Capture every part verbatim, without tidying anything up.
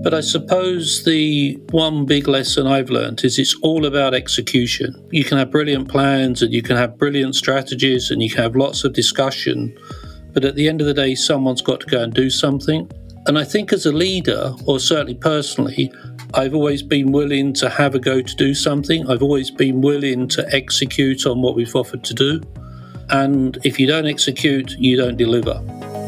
But I suppose the one big lesson I've learned is it's all about execution. You can have brilliant plans and you can have brilliant strategies and you can have lots of discussion, but at the end of the day, someone's got to go and do something. And I think as a leader, or certainly personally, I've always been willing to have a go to do something. I've always been willing to execute on what we've offered to do. And if you don't execute, you don't deliver.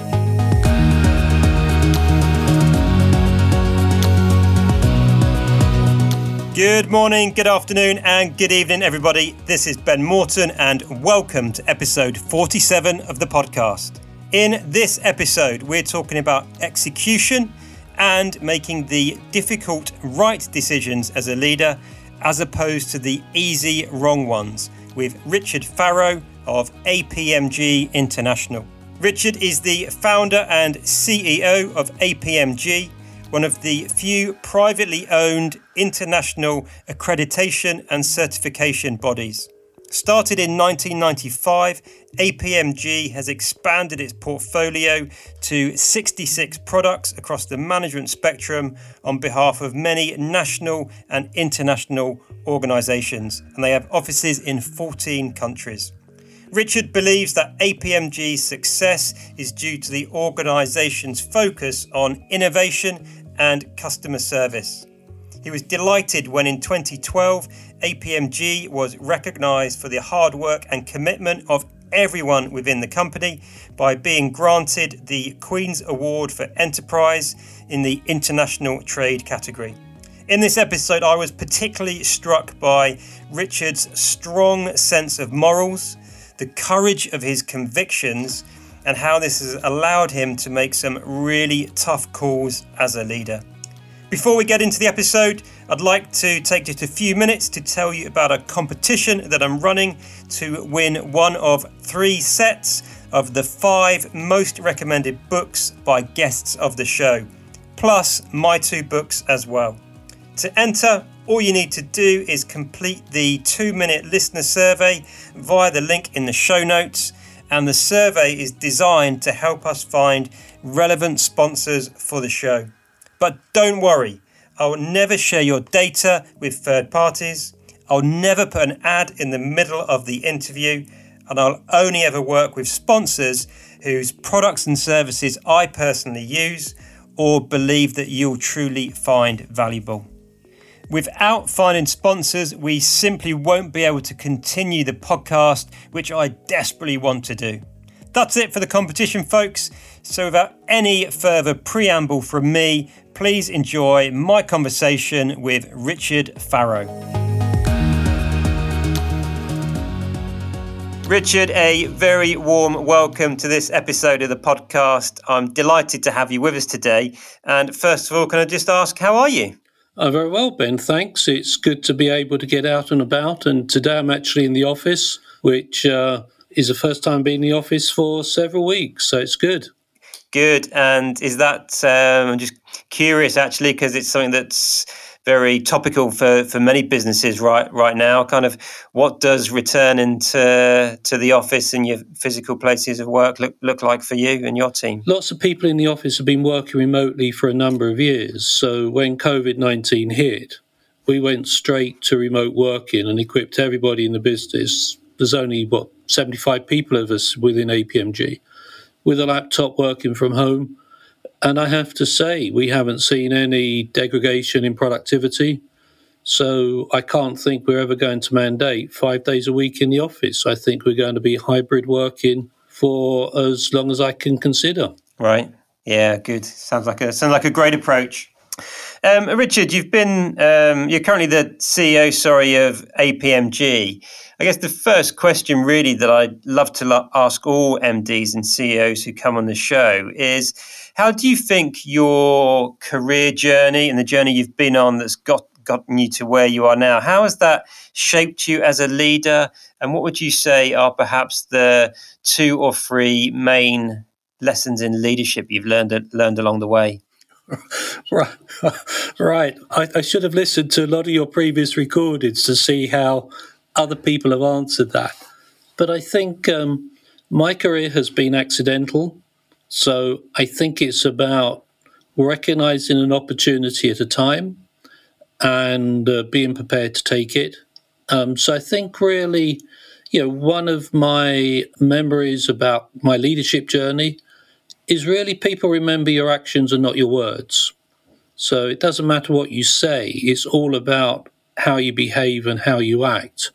Good morning, good afternoon, and good evening, everybody. This is Ben Morton, and welcome to episode forty-seven of the podcast. In this episode, we're talking about execution and making the difficult right decisions as a leader, as opposed to the easy wrong ones, with Richard Farrow of A P M G International. Richard is the founder and C E O of A P M G, one of the few privately owned international accreditation and certification bodies. Started in nineteen ninety-five, A P M G has expanded its portfolio to sixty-six products across the management spectrum on behalf of many national and international organisations, and they have offices in fourteen countries. Richard believes that A P M G's success is due to the organisation's focus on innovation and customer service. He was delighted when in twenty twelve, A P M G was recognised for the hard work and commitment of everyone within the company by being granted the Queen's Award for Enterprise in the International Trade category. In this episode, I was particularly struck by Richard's strong sense of morals, the courage of his convictions, and how this has allowed him to make some really tough calls as a leader. Before we get into the episode, I'd like to take just a few minutes to tell you about a competition that I'm running to win one of three sets of the five most recommended books by guests of the show, plus my two books as well. To enter, all you need to do is complete the two-minute listener survey via the link in the show notes, and the survey is designed to help us find relevant sponsors for the show. But don't worry, I will never share your data with third parties. I'll never put an ad in the middle of the interview, and I'll only ever work with sponsors whose products and services I personally use or believe that you'll truly find valuable. Without finding sponsors, we simply won't be able to continue the podcast, which I desperately want to do. That's it for the competition, folks. So without any further preamble from me, please enjoy my conversation with Richard Farrow. Richard, a very warm welcome to this episode of the podcast. I'm delighted to have you with us today. And first of all, can I just ask, how are you? Oh, very well, Ben, thanks. It's good to be able to get out and about. And today I'm actually in the office, which uh, is the first time being in the office for several weeks. So it's good. Good. And is that, um, I'm just curious, actually, because it's something that's very topical for, for many businesses right right now. Kind of what does return into to the office and your physical places of work look, look like for you and your team? Lots of people in the office have been working remotely for a number of years. So when covid nineteen hit, we went straight to remote working and equipped everybody in the business. There's only, what, seventy-five people of us within A P M G with a laptop working from home. And I have to say, we haven't seen any degradation in productivity. So I can't think we're ever going to mandate five days a week in the office. I think we're going to be hybrid working for as long as I can consider. Right. Yeah, good. Sounds like a sounds like a great approach. Um, Richard, you've been um, you're currently the C E O, sorry, of A P M G. I guess the first question really that I'd love to lo- ask all M Ds and C E Os who come on the show is, how do you think your career journey and the journey you've been on that's got gotten you to where you are now, how has that shaped you as a leader? And what would you say are perhaps the two or three main lessons in leadership you've learned learned along the way? Right, right. I, I should have listened to a lot of your previous recordings to see how other people have answered that. But I think um, my career has been accidental. So I think it's about recognizing an opportunity at a time and uh, being prepared to take it. Um, so I think really, you know, one of my memories about my leadership journey is really people remember your actions and not your words. So it doesn't matter what you say, it's all about how you behave and how you act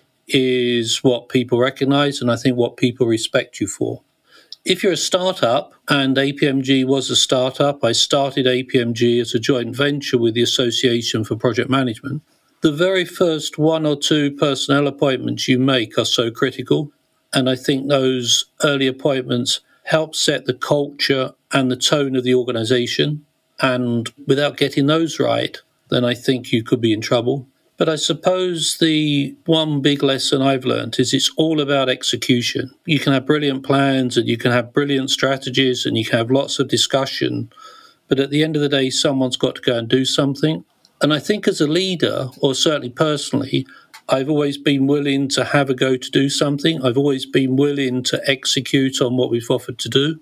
is what people recognize, and I think what people respect you for. If you're a startup, and A P M G was a startup, I started A P M G as a joint venture with the Association for Project Management. The very first one or two personnel appointments you make are so critical, and I think those early appointments help set the culture and the tone of the organization. And without getting those right, then I think you could be in trouble. But I suppose the one big lesson I've learned is it's all about execution. You can have brilliant plans and you can have brilliant strategies and you can have lots of discussion. But at the end of the day, someone's got to go and do something. And I think as a leader, or certainly personally, I've always been willing to have a go to do something. I've always been willing to execute on what we've offered to do.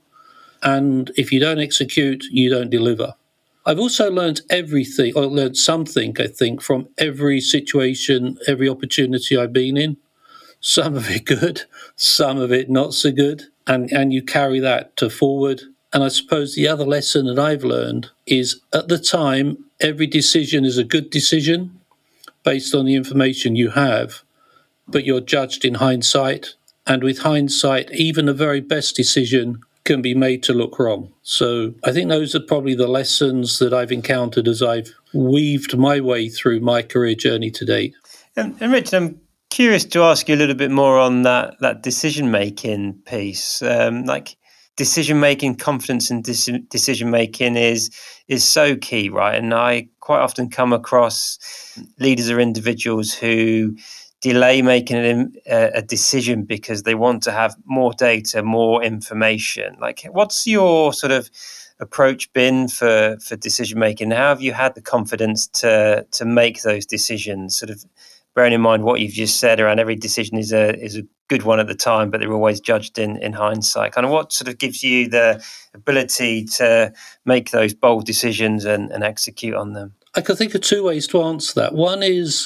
And if you don't execute, you don't deliver. I've also learned everything, or learned something, I think, from every situation, every opportunity I've been in. Some of it good, some of it not so good. And, and you carry that to forward. And I suppose the other lesson that I've learned is at the time, every decision is a good decision based on the information you have, but you're judged in hindsight. And with hindsight, even the very best decision can be made to look wrong. So I think those are probably the lessons that I've encountered as I've weaved my way through my career journey to date. And, and Richard, I'm curious to ask you a little bit more on that, that decision-making piece. Um, like decision-making, confidence in de- decision-making is is so key, right? And I quite often come across leaders or individuals who delay making a, a decision because they want to have more data, more information. Like, what's your sort of approach been for, for decision making? How have you had the confidence to to make those decisions? Sort of bearing in mind what you've just said around every decision is a is a good one at the time, but they're always judged in, in hindsight. Kind of what sort of gives you the ability to make those bold decisions and, and execute on them? I can think of two ways to answer that. One is,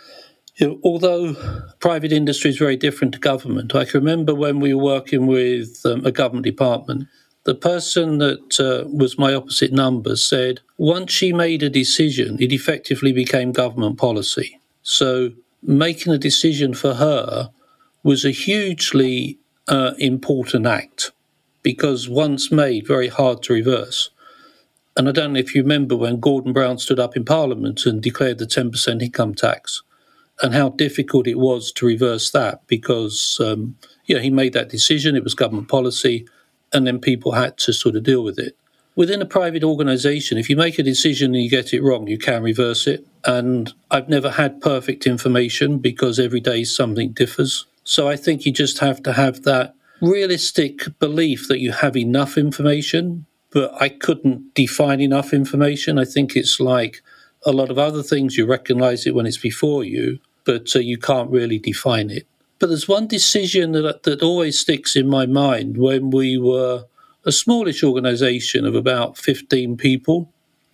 you know, although private industry is very different to government, I can remember when we were working with um, a government department, the person that uh, was my opposite number said once she made a decision, it effectively became government policy. So making a decision for her was a hugely uh, important act because once made, very hard to reverse. And I don't know if you remember when Gordon Brown stood up in Parliament and declared the ten percent income tax, and how difficult it was to reverse that because, um, you know, he made that decision, it was government policy, and then people had to sort of deal with it. Within a private organisation, if you make a decision and you get it wrong, you can reverse it. And I've never had perfect information because every day something differs. So I think you just have to have that realistic belief that you have enough information, but I couldn't define enough information. I think it's like a lot of other things, you recognise it when it's before you, but uh, you can't really define it. But there's one decision that that always sticks in my mind when we were a smallish organisation of about fifteen people,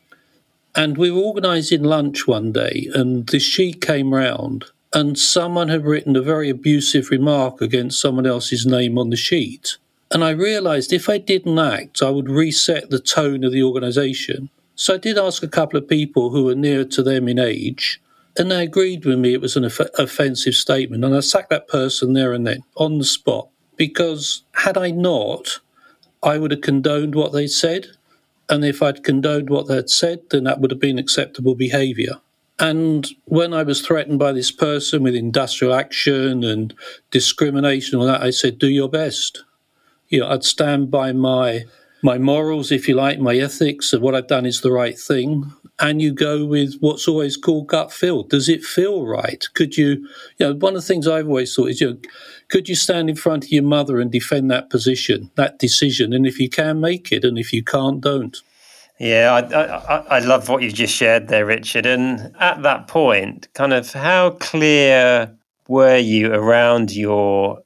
and we were organising lunch one day, and the sheet came round, and someone had written a very abusive remark against someone else's name on the sheet. And I realised if I didn't act, I would reset the tone of the organisation. So I did ask a couple of people who were nearer to them in age, and they agreed with me it was an off- offensive statement. And I sacked that person there and then, on the spot, because had I not, I would have condoned what they said. And if I'd condoned what they'd said, then that would have been acceptable behaviour. And when I was threatened by this person with industrial action and discrimination and all that, I said, do your best. You know, I'd stand by my my morals, if you like, my ethics, and what I've done is the right thing. And you go with what's always called gut feel. Does it feel right? Could you, you know, one of the things I've always thought is, you know, could you stand in front of your mother and defend that position, that decision? And if you can, make it. And if you can't, don't. Yeah, I, I, I love what you've just shared there, Richard. And at that point, kind of how clear were you around your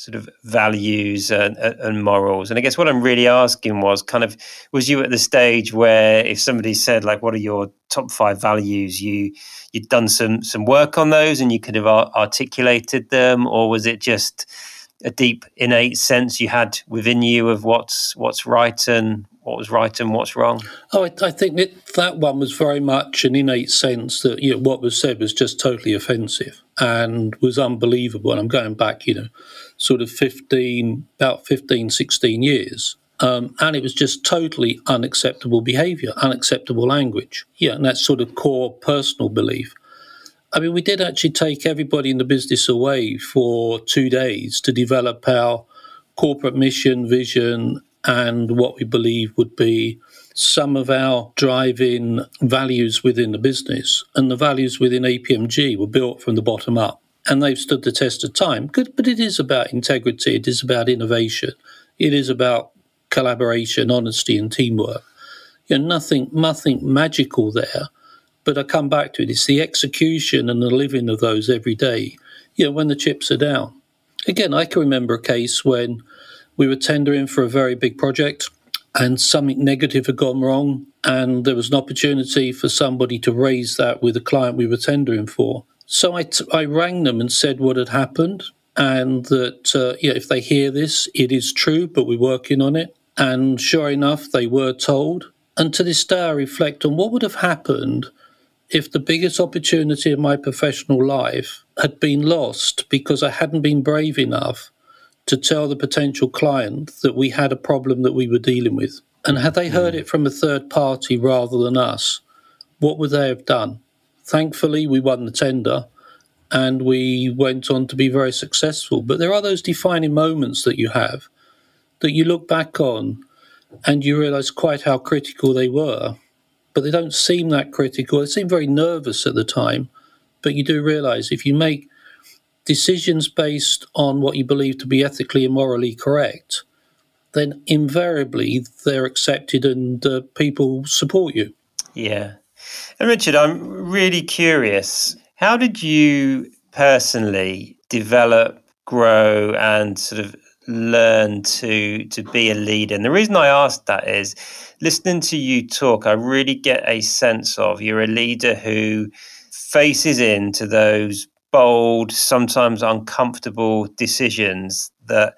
sort of values and, and morals. And I guess what I'm really asking was kind of, was you at the stage where if somebody said, like, what are your top five values, you, you'd done some some work on those and you could have articulated them, or was it just a deep innate sense you had within you of what's what's right and what was right and what's wrong? Oh, I, I think that, that one was very much an innate sense that, you know, what was said was just totally offensive and was unbelievable. And I'm going back, you know, sort of fifteen, about fifteen, sixteen years. Um, and it was just totally unacceptable behaviour, unacceptable language. Yeah, and that's sort of core personal belief. I mean, we did actually take everybody in the business away for two days to develop our corporate mission, vision, and what we believe would be some of our driving values within the business. And the values within A P M G were built from the bottom up. And they've stood the test of time. Good, but it is about integrity. It is about innovation. It is about collaboration, honesty, and teamwork. You know, nothing, nothing magical there. But I come back to it. It's the execution and the living of those every day. You know, when the chips are down. Again, I can remember a case when we were tendering for a very big project and something negative had gone wrong, and there was an opportunity for somebody to raise that with the client we were tendering for. So I, t- I rang them and said what had happened, and that uh, yeah, if they hear this, it is true, but we're working on it. And sure enough, they were told. And to this day, I reflect on what would have happened if the biggest opportunity of my professional life had been lost because I hadn't been brave enough to tell the potential client that we had a problem that we were dealing with. And had they heard it from a third party rather than us, what would they have done? Thankfully, we won the tender and we went on to be very successful. But there are those defining moments that you have that you look back on and you realise quite how critical they were. But they don't seem that critical. They seem very nervous at the time. But you do realise if you make decisions based on what you believe to be ethically and morally correct, then invariably they're accepted and uh, people support you. Yeah. And Richard, I'm really curious, how did you personally develop, grow, and sort of learn to to be a leader? And the reason I asked that is, listening to you talk, I really get a sense of you're a leader who faces into those bold, sometimes uncomfortable decisions that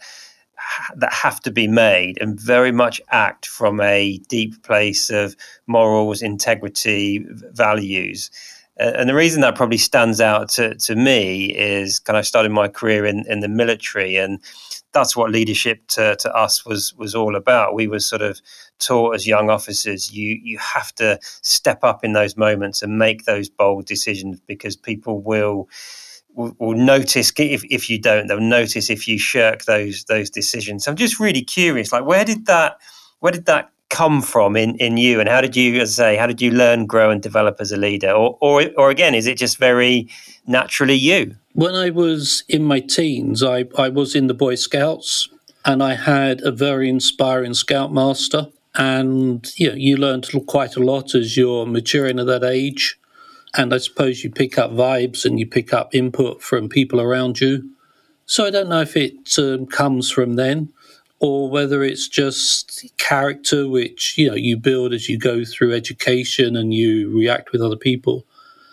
that have to be made, and very much act from a deep place of morals, integrity, values. And the reason that probably stands out to, to me is kind of started my career in, in the military, and that's what leadership to, to us was was all about. We were sort of taught as young officers, you you have to step up in those moments and make those bold decisions, because people will will, will notice if, if you don't. They'll notice if you shirk those those decisions. So I'm just really curious, like where did that where did that come from in, in you, and how did you, as I say, how did you learn, grow, and develop as a leader? Or or or again, is it just very naturally you? When I was in my teens, I, I was in the Boy Scouts, and I had a very inspiring Scoutmaster. And you know, you learn quite a lot as you're maturing at that age. And I suppose you pick up vibes and you pick up input from people around you. So I don't know if it um, comes from then, or whether it's just character, which you know you build as you go through education and you react with other people.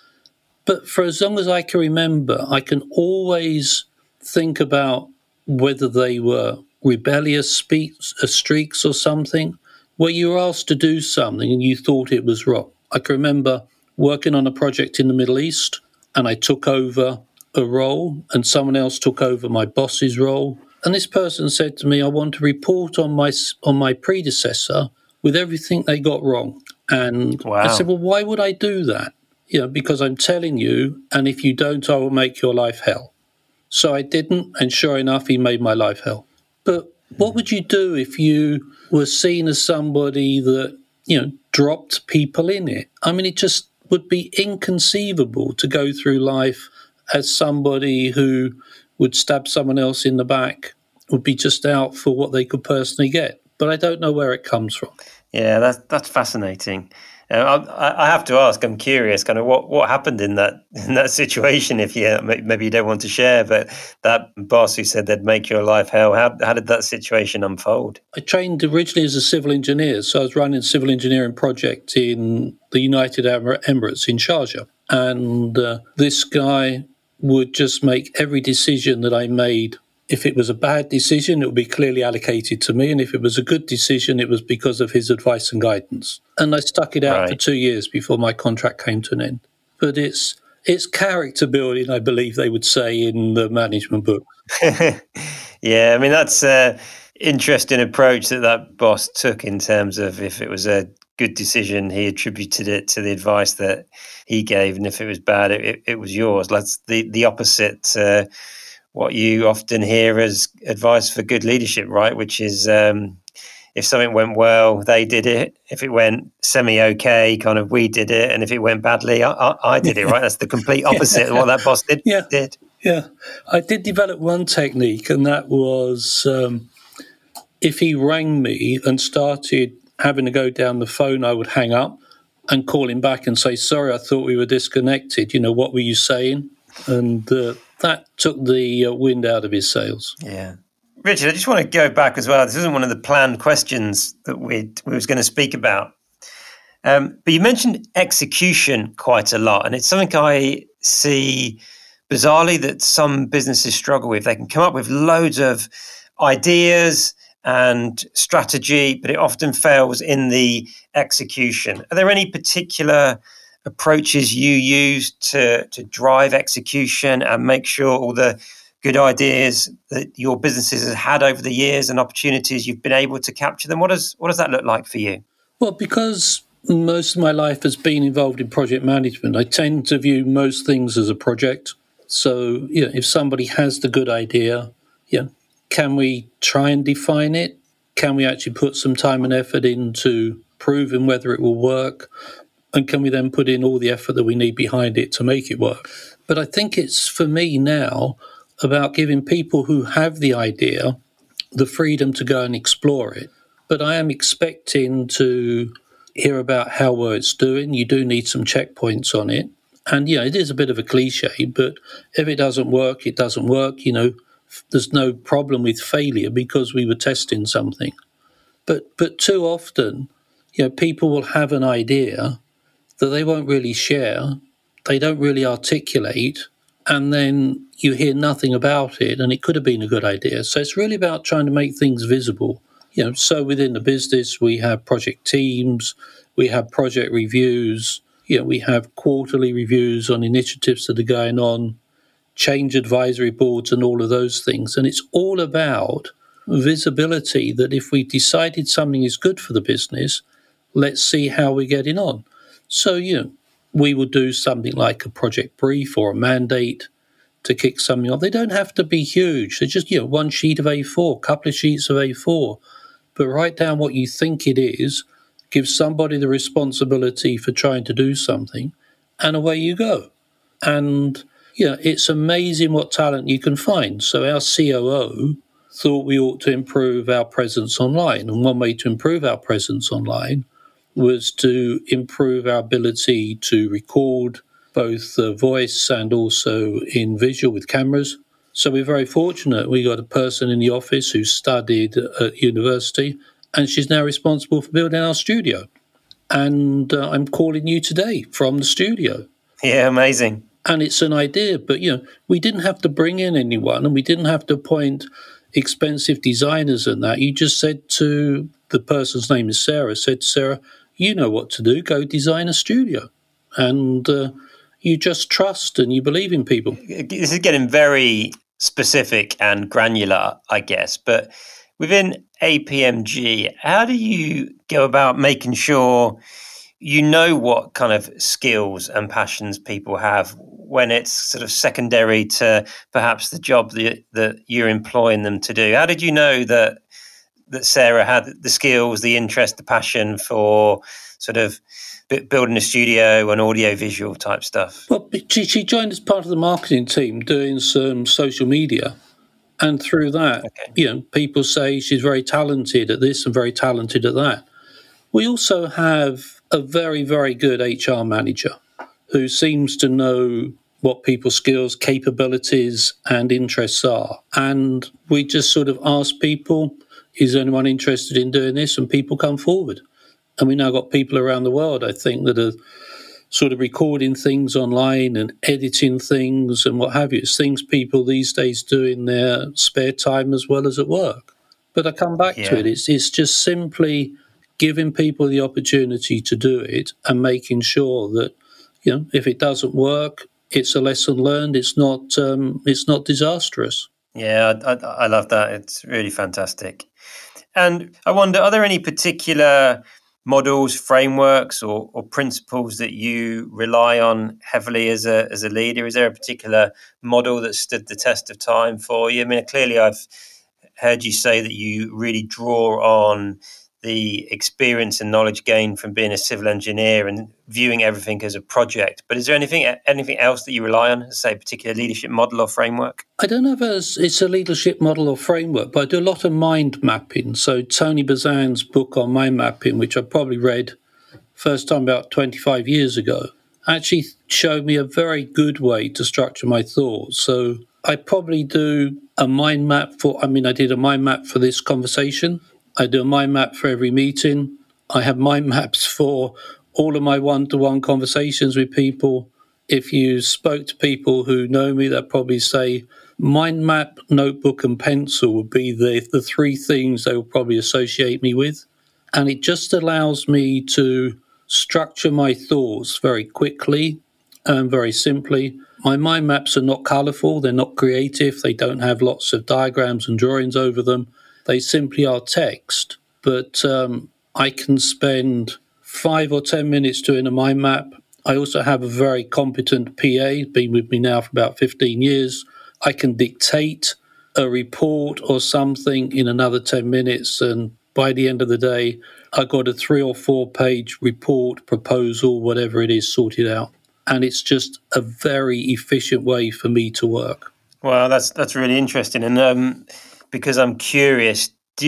But for as long as I can remember, I can always think about whether they were rebellious speaks, uh, streaks or something, where you were asked to do something and you thought it was wrong. I can remember working on a project in the Middle East, and I took over a role and someone else took over my boss's role. And this person said to me, I want to report on my on my predecessor with everything they got wrong. And wow. I said, well, why would I do that? You know, because I'm telling you, and if you don't, I will make your life hell. So I didn't, and sure enough, he made my life hell. But what would you do if you were seen as somebody that, you know, dropped people in it? I mean, it just would be inconceivable to go through life as somebody who would stab someone else in the back, would be just out for what they could personally get. But I don't know where it comes from. Yeah, that's, that's fascinating. Uh, I, I have to ask. I'm curious, kind of what, what happened in that in that situation. If you maybe you don't want to share, but that boss who said they'd make your life hell. How how did that situation unfold? I trained originally as a civil engineer, so I was running a civil engineering project in the United Arab Emirates in Sharjah, and uh, this guy would just make every decision that I made. If it was a bad decision, it would be clearly allocated to me. And if it was a good decision, it was because of his advice and guidance. And I stuck it out right. for two years before my contract came to an end. But it's it's character building, I believe they would say in the management book. Yeah, I mean, that's an interesting approach that that boss took in terms of if it was a good decision, he attributed it to the advice that he gave. And if it was bad, it, it, it was yours. That's the, the opposite uh, what you often hear as advice for good leadership, right? Which is um, if something went well, they did it. If it went semi-okay, kind of we did it. And if it went badly, I, I, I did it, right? That's the complete opposite yeah. of what that boss did. Yeah. did. Yeah. I did develop one technique, and that was um, if he rang me and started having to go down the phone, I would hang up and call him back and say, sorry, I thought we were disconnected. You know, what were you saying? And uh, that took the uh, wind out of his sails. Yeah. Richard, I just want to go back as well. This isn't one of the planned questions that we we was going to speak about. Um, but you mentioned execution quite a lot. And it's something I see bizarrely that some businesses struggle with. They can come up with loads of ideas and strategy, but it often fails in the execution. Are there any particular approaches you use to to drive execution and make sure all the good ideas that your businesses have had over the years and opportunities you've been able to capture them? What does what does that look like for you? Well, because most of my life has been involved in project management, I tend to view most things as a project. So, you know, if somebody has the good idea, yeah, can we try and define it? Can we actually put some time and effort into proving whether it will work? And can we then put in all the effort that we need behind it to make it work? But I think it's, for me now, about giving people who have the idea the freedom to go and explore it. But I am expecting to hear about how well it's doing. You do need some checkpoints on it. And, yeah, it is a bit of a cliche, but if it doesn't work, it doesn't work. You know, there's no problem with failure because we were testing something. But but too often, you know, people will have an idea that they won't really share, they don't really articulate, and then you hear nothing about it, and it could have been a good idea. So it's really about trying to make things visible. You know, so within the business, we have project teams, we have project reviews, you know, we have quarterly reviews on initiatives that are going on, change advisory boards and all of those things. And it's all about visibility, that if we decided something is good for the business, let's see how we're getting on. So, you know, we would do something like a project brief or a mandate to kick something off. They don't have to be huge. They're just, you know, one sheet of A four, a couple of sheets of A four. But write down what you think it is, give somebody the responsibility for trying to do something, and away you go. And, you know, it's amazing what talent you can find. So our C O O thought we ought to improve our presence online. And one way to improve our presence online was to improve our ability to record both uh, voice and also in visual with cameras. So we're very fortunate. We got a person in the office who studied at university, and she's now responsible for building our studio. And uh, I'm calling you today from the studio. Yeah, amazing. And it's an idea, but, you know, we didn't have to bring in anyone, and we didn't have to appoint expensive designers and that. You just said to the person's name is Sarah, said, Sarah, you know what to do, go design a studio. And uh, you just trust and you believe in people. This is getting very specific and granular, I guess, but within A P M G, how do you go about making sure you know what kind of skills and passions people have when it's sort of secondary to perhaps the job that, that you're employing them to do? How did you know that that Sarah had the skills, the interest, the passion for sort of building a studio and audio visual type stuff? Well, she, she joined as part of the marketing team doing some social media. And through that, okay. you know, people say she's very talented at this and very talented at that. We also have a very, very good H R manager who seems to know what people's skills, capabilities, and interests are. And we just sort of ask people, is anyone interested in doing this? And people come forward. And we now got people around the world, I think, that are sort of recording things online and editing things and what have you. It's things people these days do in their spare time as well as at work. But I come back yeah. to it. It's, it's just simply giving people the opportunity to do it and making sure that, you know, if it doesn't work, it's a lesson learned. It's not um, it's not disastrous. Yeah, I, I, I love that. It's really fantastic. And I wonder, are there any particular models, frameworks, or, or principles that you rely on heavily as a as a leader? Is there a particular model that stood the test of time for you? I mean, clearly I've heard you say that you really draw on the experience and knowledge gained from being a civil engineer and viewing everything as a project. But is there anything anything else that you rely on, say a particular leadership model or framework? I don't know if it's a leadership model or framework, but I do a lot of mind mapping. So Tony Bazan's book on mind mapping, which I probably read first time about twenty-five years ago, actually showed me a very good way to structure my thoughts. So I probably do a mind map for, I mean, I did a mind map for this conversation. I do a mind map for every meeting. I have mind maps for all of my one-to-one conversations with people. If you spoke to people who know me, they'll probably say mind map, notebook, and pencil would be the, the three things they will probably associate me with. And it just allows me to structure my thoughts very quickly and very simply. My mind maps are not colourful, they're not creative, they don't have lots of diagrams and drawings over them. They simply are text, but um, I can spend five or ten minutes doing a mind map. I also have a very competent P A, been with me now for about fifteen years. I can dictate a report or something in another ten minutes, and by the end of the day, I got a three or four page report, proposal, whatever it is, sorted out. And it's just a very efficient way for me to work. Well, that's that's really interesting. And um, because I'm curious, do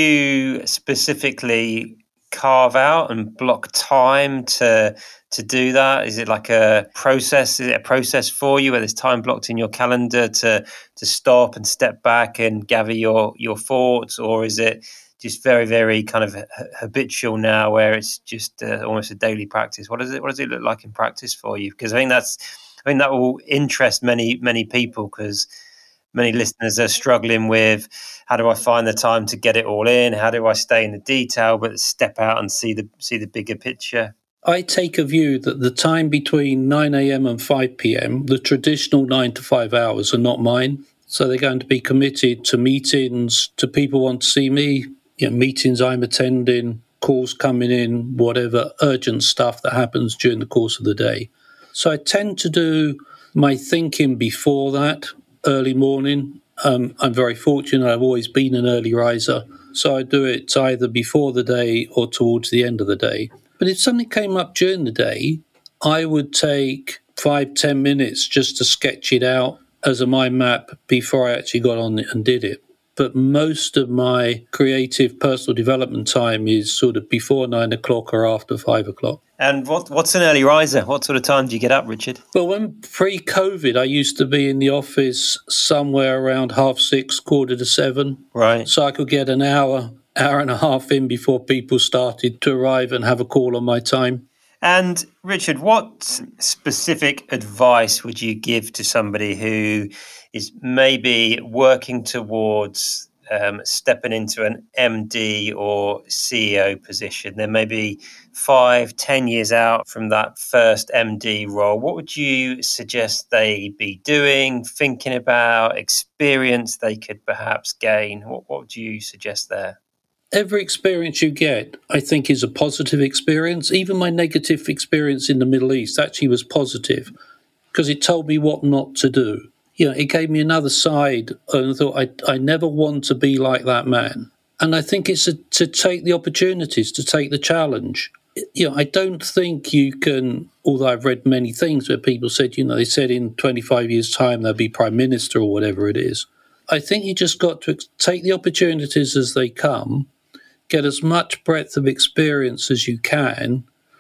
you specifically carve out and block time to to do that? Is it like a process? Is it a process for you where there's time blocked in your calendar to to stop and step back and gather your your thoughts, or is it just very, very kind of habitual now, where it's just uh, almost a daily practice? What does it What does it look like in practice for you? Because I think that's, I think that will interest many, many people, because many listeners are struggling with, how do I find the time to get it all in? How do I stay in the detail but step out and see the see the bigger picture? I take a view that the time between nine a.m. and five p.m., the traditional nine to five hours, are not mine. So they're going to be committed to meetings, to people who want to see me, you know, meetings I'm attending, calls coming in, whatever urgent stuff that happens during the course of the day. So I tend to do my thinking before that, early morning. Um, I'm very fortunate. I've always been an early riser. So I do it either before the day or towards the end of the day. But if something came up during the day, I would take five, ten minutes just to sketch it out as a mind map before I actually got on it and did it. But most of my creative personal development time is sort of before nine o'clock or after five o'clock. And what what's an early riser? What sort of time do you get up, Richard? Well, when pre-COVID, I used to be in the office somewhere around half six, quarter to seven. Right. So I could get an hour, hour and a half in before people started to arrive and have a call on my time. And Richard, what specific advice would you give to somebody who is maybe working towards um, stepping into an M D or C E O position? They're maybe five, ten years out from that first M D role. What would you suggest they be doing, thinking about, experience they could perhaps gain? What, what would you suggest there? Every experience you get, I think, is a positive experience. Even my negative experience in the Middle East actually was positive, because it told me what not to do. You know, it gave me another side, and I thought, I, I never want to be like that man. And I think it's a, to take the opportunities, to take the challenge. You know, I don't think you can, although I've read many things where people said, you know, they said in twenty-five years' time they'll be prime minister or whatever it is. I think you just got to take the opportunities as they come, get as much breadth of experience as you can,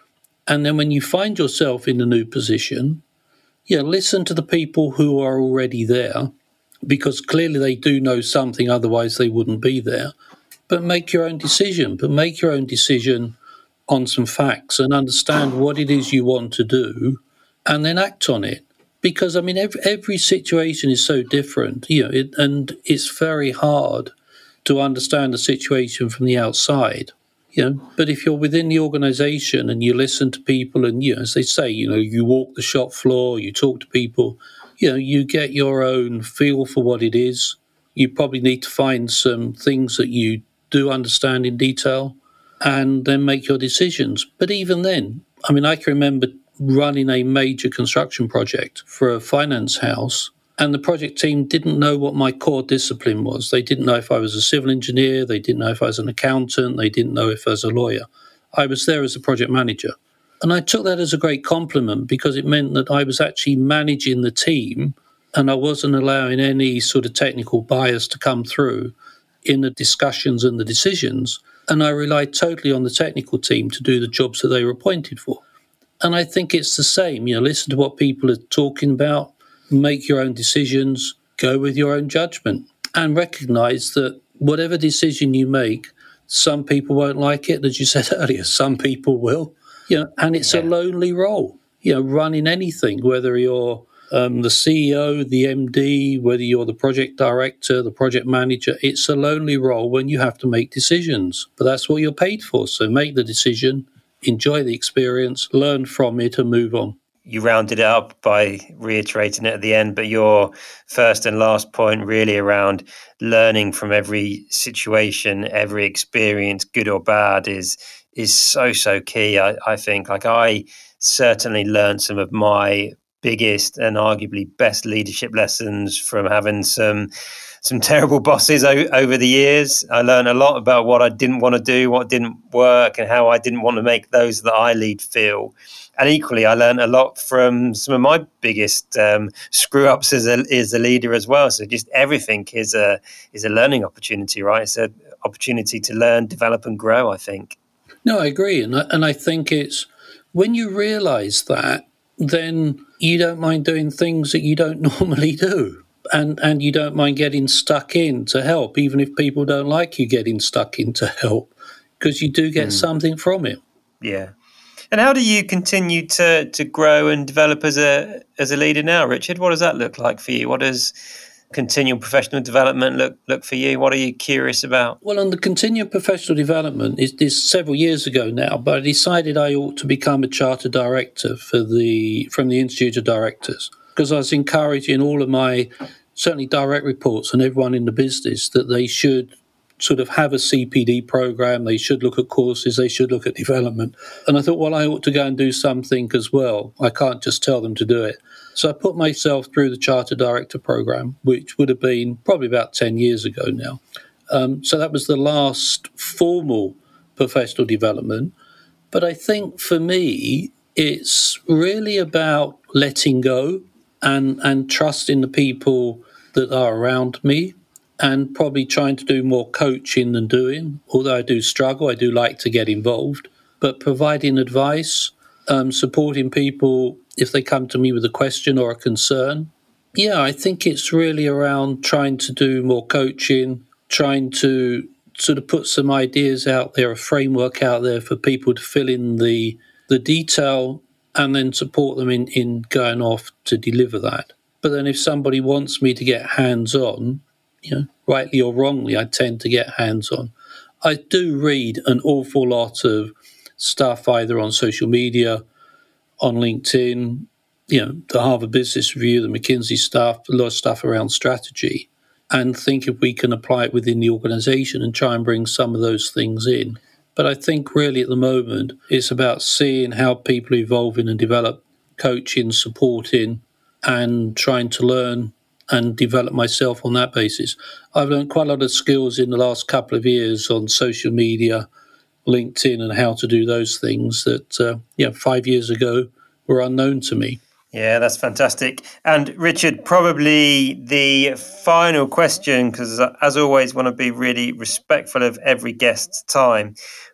And then when you find yourself in a new position, yeah, listen to the people who are already there, because clearly they do know something, otherwise they wouldn't be there. But make your own decision, but make your own decision on some facts and understand what it is you want to do and then act on it. Because, I mean, every, every situation is so different, you know, it, and it's very hard to understand the situation from the outside, you know. But if you're within the organisation and you listen to people and, you know, as they say, you know, you walk the shop floor, you talk to people, you know, you get your own feel for what it is. You probably need to find some things that you do understand in detail and then make your decisions. But even then, I mean, I can remember running a major construction project for a finance house, and the project team didn't know what my core discipline was. They didn't know if I was a civil engineer, they didn't know if I was an accountant, they didn't know if I was a lawyer. I was there as a project manager. And I took that as a great compliment because it meant that I was actually managing the team and I wasn't allowing any sort of technical bias to come through in the discussions and the decisions. And I relied totally on the technical team to do the jobs that they were appointed for. And I think it's the same, you know, listen to what people are talking about, make your own decisions, go with your own judgment, and recognise that whatever decision you make, some people won't like it, as you said earlier, some people will, you know, and it's yeah. a lonely role, you know, running anything, whether you're um, the C E O, the M D, whether you're the project director, the project manager, it's a lonely role when you have to make decisions, but that's what you're paid for. So make the decision, enjoy the experience, learn from it and move on. You rounded it up by reiterating it at the end, but your first and last point really around learning from every situation, every experience, good or bad, is is so, so key. I, I think, like, I certainly learned some of my biggest and arguably best leadership lessons from having some some terrible bosses o- over the years. I learned a lot about what I didn't want to do, what didn't work, and how I didn't want to make those that I lead feel. And equally, I learned a lot from some of my biggest um, screw-ups as a, as a leader as well. So just everything is a is a learning opportunity, right? It's an opportunity to learn, develop and grow, I think. No, I agree. And I, and I think it's when you realise that, then you don't mind doing things that you don't normally do. And and you don't mind getting stuck in to help, even if people don't like you getting stuck in to help, because you do get mm. something from it. Yeah. And how do you continue to to grow and develop as a as a leader now, Richard? What does that look like for you? What does continual professional development look look for you? What are you curious about? Well, on the continual professional development, is this several years ago now, but I decided I ought to become a chartered director for the from the Institute of Directors, because I was encouraging all of my certainly direct reports and everyone in the business that they should sort of have a C P D program, they should look at courses, they should look at development. And I thought, well, I ought to go and do something as well. I can't just tell them to do it. So I put myself through the Chartered Director program, which would have been probably about ten years ago now. Um, so that was the last formal professional development. But I think for me, it's really about letting go and, and trusting the people that are around me, and probably trying to do more coaching than doing. Although I do struggle, I do like to get involved. But providing advice, um, supporting people if they come to me with a question or a concern. Yeah, I think it's really around trying to do more coaching, trying to sort of put some ideas out there, a framework out there for people to fill in the the detail and then support them in, in going off to deliver that. But then if somebody wants me to get hands-on, you know, rightly or wrongly, I tend to get hands-on. I do read an awful lot of stuff either on social media, on LinkedIn, you know, the Harvard Business Review, the McKinsey stuff, a lot of stuff around strategy, and think if we can apply it within the organisation and try and bring some of those things in. But I think really at the moment it's about seeing how people evolve in and develop, coaching, supporting, and trying to learn and develop myself on that basis. I've learned quite a lot of skills in the last couple of years on social media, LinkedIn, and how to do those things that, uh, you know, five years ago were unknown to me. Yeah, that's fantastic. And Richard, probably the final question, because as always, want to be really respectful of every guest's time.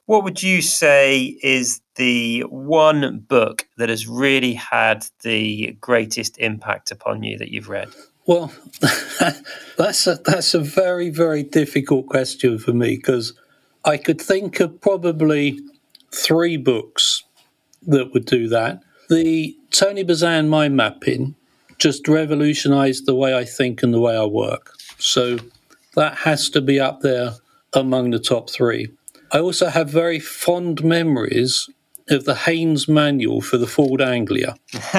What would you say is the one book that has really had the greatest impact upon you that you've read? Well, that's a, that's a very, very difficult question for me, because I could think of probably three books that would do that. The Tony Buzan mind mapping just revolutionized the way I think and the way I work. So that has to be up there among the top three. I also have very fond memories of the Haynes manual for the Ford Anglia,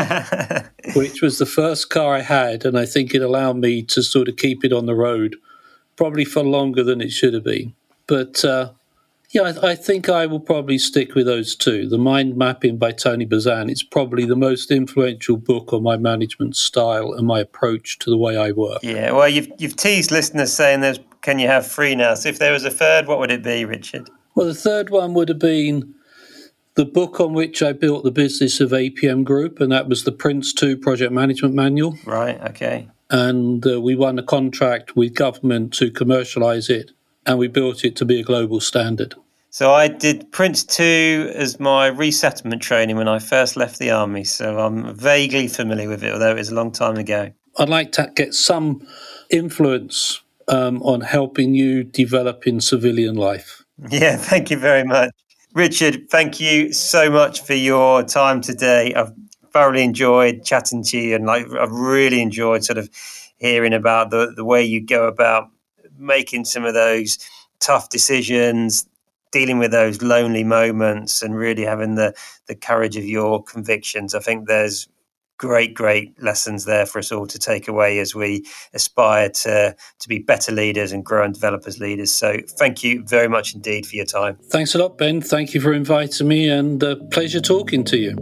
which was the first car I had, and I think it allowed me to sort of keep it on the road, probably for longer than it should have been. But uh, yeah, I, I think I will probably stick with those two. The Mind Mapping by Tony Buzan, it's probably the most influential book on my management style and my approach to the way I work. Yeah, well, you've you've teased listeners saying there's can you have three now? So if there was a third, what would it be, Richard? Well, the third one would have been the book on which I built the business of A P M Group, and that was the Prince two Project Management Manual. Right, okay. And uh, we won a contract with government to commercialise it, and we built it to be a global standard. So I did Prince two as my resettlement training when I first left the army, so I'm vaguely familiar with it, although it was a long time ago. I'd like to get some influence um, on helping you develop in civilian life. Yeah, thank you very much. Richard, thank you so much for your time today. I've thoroughly enjoyed chatting to you, and like, I've really enjoyed sort of hearing about the, the way you go about making some of those tough decisions, dealing with those lonely moments, and really having the, the courage of your convictions. I think there's great, great lessons there for us all to take away as we aspire to, to be better leaders and grow and develop as leaders. So thank you very much indeed for your time. Thanks a lot, Ben. Thank you for inviting me, and a pleasure talking to you.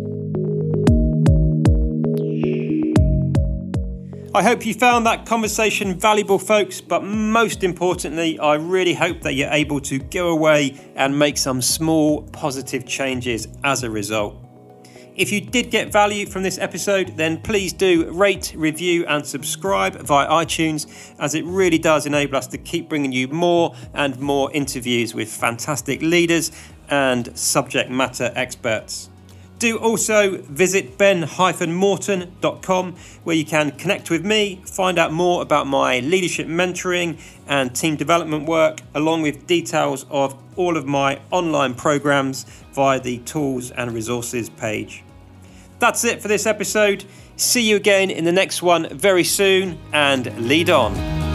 I hope you found that conversation valuable, folks, but most importantly, I really hope that you're able to go away and make some small positive changes as a result. If you did get value from this episode, then please do rate, review and subscribe via iTunes, as it really does enable us to keep bringing you more and more interviews with fantastic leaders and subject matter experts. Do also visit ben dash morton dot com, where you can connect with me, find out more about my leadership mentoring and team development work, along with details of all of my online programs via the tools and resources page. That's it for this episode. See you again in the next one very soon, and lead on.